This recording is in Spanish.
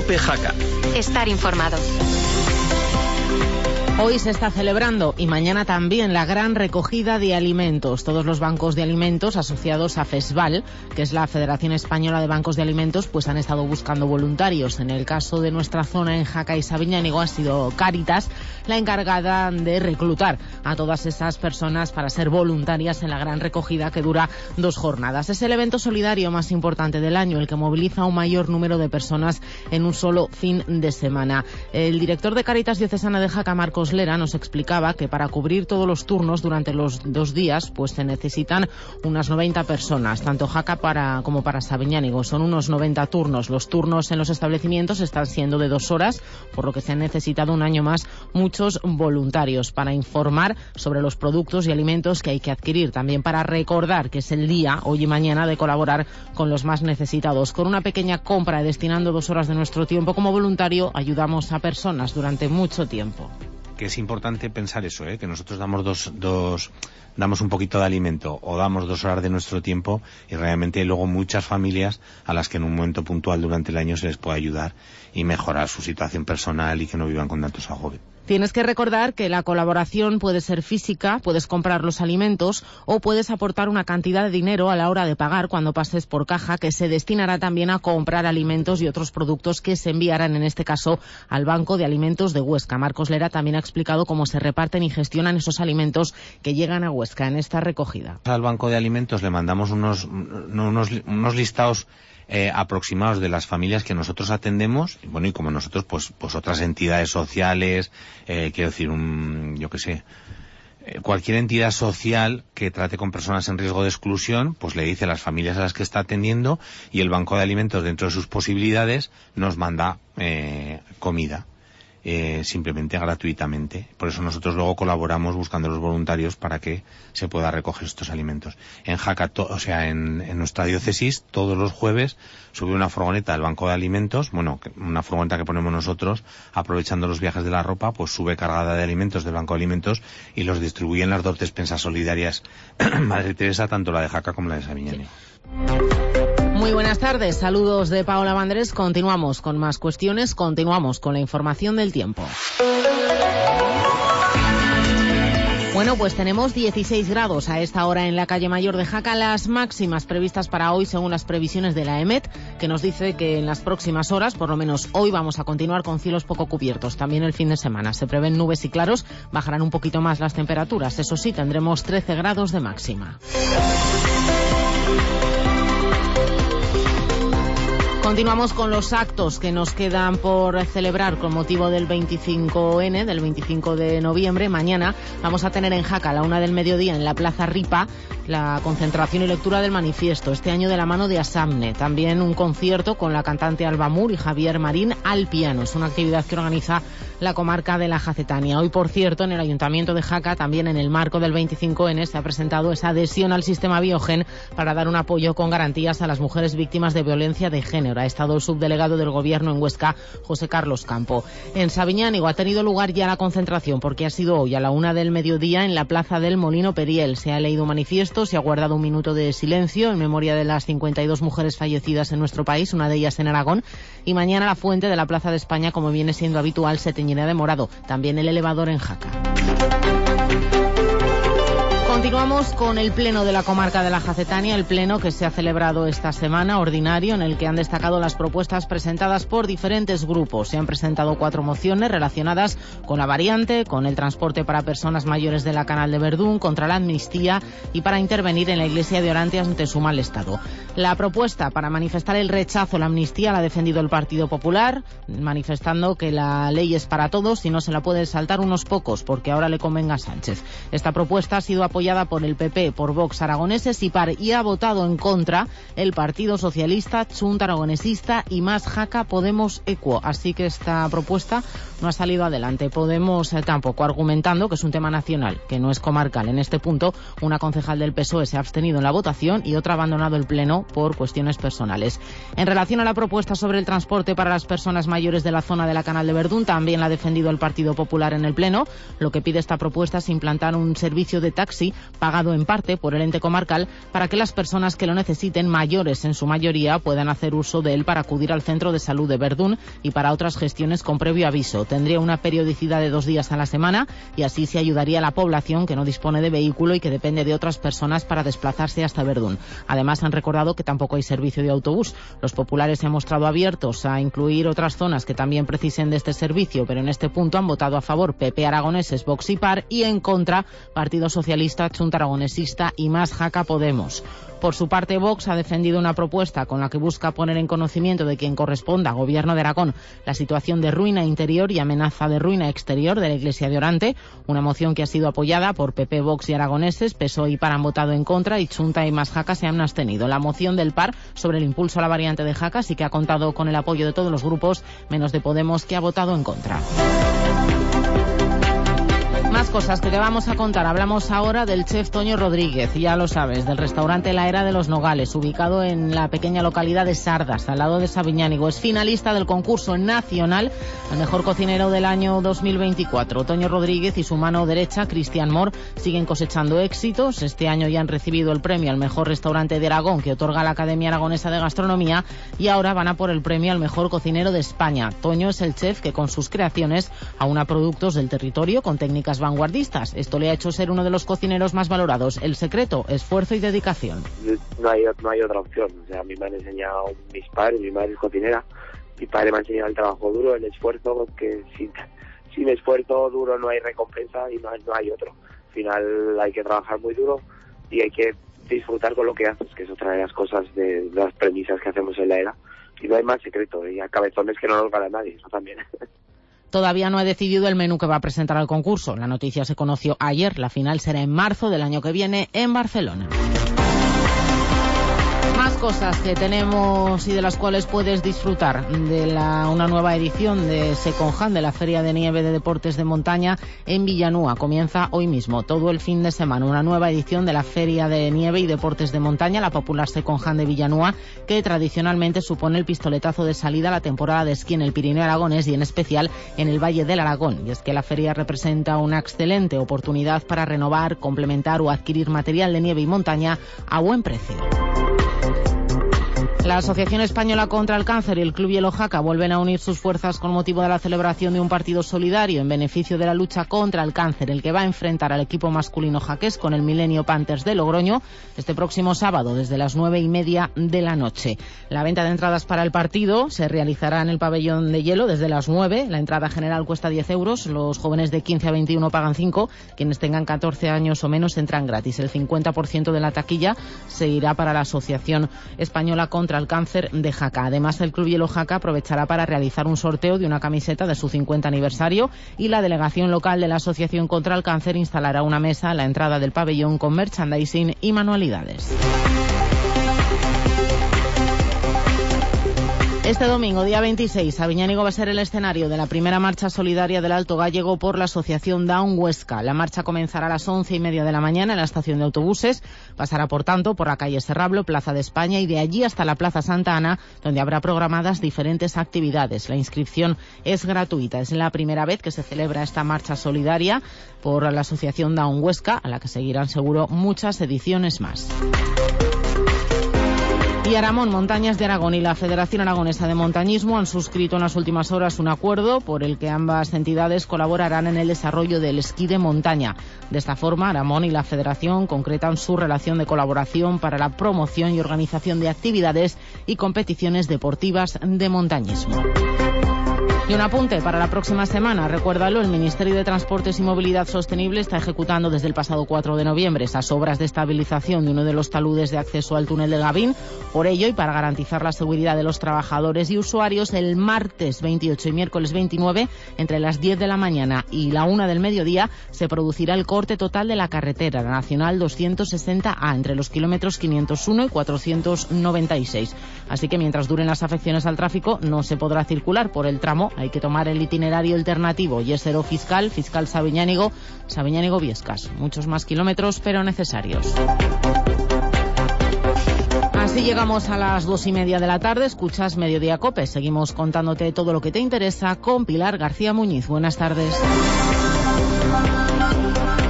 COPE Jaca. Estar informado. Hoy se está celebrando y mañana también la gran recogida de alimentos. Todos los bancos de alimentos asociados a FESVAL, que es la Federación Española de Bancos de Alimentos, pues han estado buscando voluntarios. En el caso de nuestra zona en Jaca y Sabiñánigo ha sido Cáritas la encargada de reclutar a todas esas personas para ser voluntarias en la gran recogida que dura 2 jornadas. Es el evento solidario más importante del año, el que moviliza a un mayor número de personas en un solo fin de semana. El director de Cáritas Diocesana de Jaca, Marcos Lera, nos explicaba que para cubrir todos los turnos durante los 2 días pues se necesitan unas 90 personas, tanto Jaca como para Sabiñánigo. Son unos 90 turnos. Los turnos en los establecimientos están siendo de 2 horas, por lo que se han necesitado un año más muchos voluntarios para informar sobre los productos y alimentos que hay que adquirir, también para recordar que es el día, hoy y mañana, de colaborar con los más necesitados. Con una pequeña compra, destinando 2 horas de nuestro tiempo como voluntario, ayudamos a personas durante mucho tiempo. Que es importante pensar eso, que nosotros damos un poquito de alimento o damos 2 horas de nuestro tiempo y realmente hay luego muchas familias a las que en un momento puntual durante el año se les puede ayudar y mejorar su situación personal y que no vivan con tantos agobios. Tienes que recordar que la colaboración puede ser física, puedes comprar los alimentos o puedes aportar una cantidad de dinero a la hora de pagar cuando pases por caja, que se destinará también a comprar alimentos y otros productos que se enviarán, en este caso, al Banco de Alimentos de Huesca. Marcos Lera también ha explicado cómo se reparten y gestionan esos alimentos que llegan a Huesca en esta recogida. Al Banco de Alimentos le mandamos unos listados aproximados de las familias que nosotros atendemos, y como nosotros, pues otras entidades sociales, quiero decir, cualquier entidad social que trate con personas en riesgo de exclusión, pues le dice a las familias a las que está atendiendo y el Banco de Alimentos, dentro de sus posibilidades, nos manda comida. Simplemente gratuitamente. Por eso nosotros luego colaboramos buscando los voluntarios para que se pueda recoger estos alimentos. En Jaca, en nuestra diócesis, todos los jueves sube una furgoneta del Banco de Alimentos, una furgoneta que ponemos nosotros, aprovechando los viajes de la ropa, pues sube cargada de alimentos del Banco de Alimentos y los distribuye en las 2 despensas solidarias Madre Teresa, tanto la de Jaca como la de Sabiñánigo. Muy buenas tardes, saludos de Paola Vandrés. Continuamos con más cuestiones, continuamos con la información del tiempo. Bueno, pues tenemos 16 grados a esta hora en la calle Mayor de Jaca, las máximas previstas para hoy según las previsiones de la EMET, que nos dice que en las próximas horas, por lo menos hoy, vamos a continuar con cielos poco cubiertos. También el fin de semana se prevén nubes y claros, bajarán un poquito más las temperaturas. Eso sí, tendremos 13 grados de máxima. Continuamos con los actos que nos quedan por celebrar con motivo del 25N, del 25 de noviembre. Mañana vamos a tener en Jaca a la 1 del mediodía en la Plaza Ripa la concentración y lectura del manifiesto, este año de la mano de Asamne. También un concierto con la cantante Alba Mur y Javier Marín al piano. Es una actividad que organiza la comarca de la Jacetania. Hoy, por cierto, en el Ayuntamiento de Jaca, también en el marco del 25N, se ha presentado esa adhesión al sistema Biogen para dar un apoyo con garantías a las mujeres víctimas de violencia de género. Ha estado el subdelegado del Gobierno en Huesca, José Carlos Campo. En Sabiñánigo ha tenido lugar ya la concentración, porque ha sido hoy a la 1 del mediodía en la Plaza del Molino Periel. Se ha leído un manifiesto, se ha guardado un minuto de silencio en memoria de las 52 mujeres fallecidas en nuestro país, una de ellas en Aragón, y mañana la fuente de la Plaza de España, como viene siendo habitual, se teñirá de morado. También el elevador en Jaca. Continuamos con el pleno de la comarca de la Jacetania, el pleno que se ha celebrado esta semana, ordinario, en el que han destacado las propuestas presentadas por diferentes grupos. Se han presentado 4 mociones relacionadas con la variante, con el transporte para personas mayores de la Canal de Verdún, contra la amnistía y para intervenir en la iglesia de Orantes ante su mal estado. La propuesta para manifestar el rechazo a la amnistía la ha defendido el Partido Popular, manifestando que la ley es para todos y no se la pueden saltar unos pocos porque ahora le convenga a Sánchez. Esta propuesta ha sido apoyada por el PP, por Vox Aragoneses y PAR, y ha votado en contra el Partido Socialista, Chunta Aragonesista y Más Jaca Podemos Equo. Así que esta propuesta no ha salido adelante. Podemos tampoco, argumentando que es un tema nacional, que no es comarcal. En este punto, una concejal del PSOE se ha abstenido en la votación y otra ha abandonado el pleno por cuestiones personales. En relación a la propuesta sobre el transporte para las personas mayores de la zona de la Canal de Verdún, también la ha defendido el Partido Popular en el pleno. Lo que pide esta propuesta es implantar un servicio de taxi pagado en parte por el ente comarcal para que las personas que lo necesiten, mayores en su mayoría, puedan hacer uso de él para acudir al centro de salud de Verdún y para otras gestiones con previo aviso. Tendría una periodicidad de 2 días a la semana y así se ayudaría a la población que no dispone de vehículo y que depende de otras personas para desplazarse hasta Verdún. Además, han recordado que tampoco hay servicio de autobús. Los populares se han mostrado abiertos a incluir otras zonas que también precisen de este servicio, pero en este punto han votado a favor PP Aragoneses, Vox y PAR, y en contra Partido Socialista, Chunta Aragonesista y Más Jaca Podemos. Por su parte, Vox ha defendido una propuesta con la que busca poner en conocimiento de quien corresponda, Gobierno de Aragón, la situación de ruina interior y amenaza de ruina exterior de la Iglesia de Orante, una moción que ha sido apoyada por PP, Vox y Aragoneses. PSOE y PAR han votado en contra y Chunta y Más Jaca se han abstenido. La moción del PAR sobre el impulso a la variante de Jaca sí que ha contado con el apoyo de todos los grupos, menos de Podemos, que ha votado en contra. Más cosas que te vamos a contar. Hablamos ahora del chef Toño Rodríguez, ya lo sabes, del restaurante La Era de los Nogales, ubicado en la pequeña localidad de Sardas, al lado de Sabiñánigo. Es finalista del concurso nacional al mejor cocinero del año 2024. Toño Rodríguez y su mano derecha, Cristian Mor, siguen cosechando éxitos. Este año ya han recibido el premio al mejor restaurante de Aragón que otorga la Academia Aragonesa de Gastronomía y ahora van a por el premio al mejor cocinero de España. Toño es el chef que con sus creaciones aúna productos del territorio con técnicas vanguardistas. Esto le ha hecho ser uno de los cocineros más valorados. El secreto, esfuerzo y dedicación. No hay otra opción. O sea, a mí me han enseñado mis padres, mi madre es cocinera, mi padre me ha enseñado el trabajo duro, el esfuerzo, que sin esfuerzo duro no hay recompensa y no hay otro. Al final hay que trabajar muy duro y hay que disfrutar con lo que haces, que es otra de las cosas, de las premisas que hacemos en La Era. Y no hay más secreto, y a cabezones que no nos gana nadie, eso también. Todavía no ha decidido el menú que va a presentar al concurso. La noticia se conoció ayer. La final será en marzo del año que viene en Barcelona. Más cosas que tenemos y de las cuales puedes disfrutar de una nueva edición de Seconjand, de la Feria de Nieve de Deportes de Montaña en Villanúa. Comienza hoy mismo, todo el fin de semana, una nueva edición de la Feria de Nieve y Deportes de Montaña, la popular Seconjand de Villanúa, que tradicionalmente supone el pistoletazo de salida a la temporada de esquí en el Pirineo aragonés y en especial en el Valle del Aragón. Y es que la feria representa una excelente oportunidad para renovar, complementar o adquirir material de nieve y montaña a buen precio. La Asociación Española contra el Cáncer y el Club Hielo Jaca vuelven a unir sus fuerzas con motivo de la celebración de un partido solidario en beneficio de la lucha contra el cáncer, el que va a enfrentar al equipo masculino jaqués con el Milenio Panthers de Logroño este próximo sábado desde las 9:30 de la noche. La venta de entradas para el partido se realizará en el pabellón de hielo desde las 9. La entrada general cuesta 10 euros. Los jóvenes de 15 a 21 pagan 5. Quienes tengan 14 años o menos entran gratis. El 50% de la taquilla se irá para la Asociación Española contra el Cáncer de Jaca. Además, el Club Hielo Jaca aprovechará para realizar un sorteo de una camiseta de su 50 aniversario y la delegación local de la Asociación contra el Cáncer instalará una mesa a la entrada del pabellón con merchandising y manualidades. Este domingo, día 26, Sabiñánigo va a ser el escenario de la primera marcha solidaria del Alto Gállego por la Asociación Down Huesca. La marcha comenzará a las 11:30 de la mañana en la estación de autobuses, pasará por tanto por la calle Serrablo, Plaza de España y de allí hasta la Plaza Santa Ana, donde habrá programadas diferentes actividades. La inscripción es gratuita. Es la primera vez que se celebra esta marcha solidaria por la Asociación Down Huesca, a la que seguirán seguro muchas ediciones más. Y Aramón, Montañas de Aragón y la Federación Aragonesa de Montañismo han suscrito en las últimas horas un acuerdo por el que ambas entidades colaborarán en el desarrollo del esquí de montaña. De esta forma, Aramón y la Federación concretan su relación de colaboración para la promoción y organización de actividades y competiciones deportivas de montañismo. Y un apunte para la próxima semana, recuérdalo, el Ministerio de Transportes y Movilidad Sostenible está ejecutando desde el pasado 4 de noviembre esas obras de estabilización de uno de los taludes de acceso al túnel de Gavín. Por ello, y para garantizar la seguridad de los trabajadores y usuarios, el martes 28 y miércoles 29, entre las 10 de la mañana y la 1 del mediodía, se producirá el corte total de la carretera, la Nacional 260A, entre los kilómetros 501 y 496. Así que mientras duren las afecciones al tráfico, no se podrá circular por el tramo. Hay que tomar el itinerario alternativo, Yesero Fiscal Sabiñánigo, Sabiñánigo-Viescas. Muchos más kilómetros, pero necesarios. Así llegamos a las 2:30 de la tarde. Escuchas Mediodía COPE. Seguimos contándote todo lo que te interesa con Pilar García Muñiz. Buenas tardes.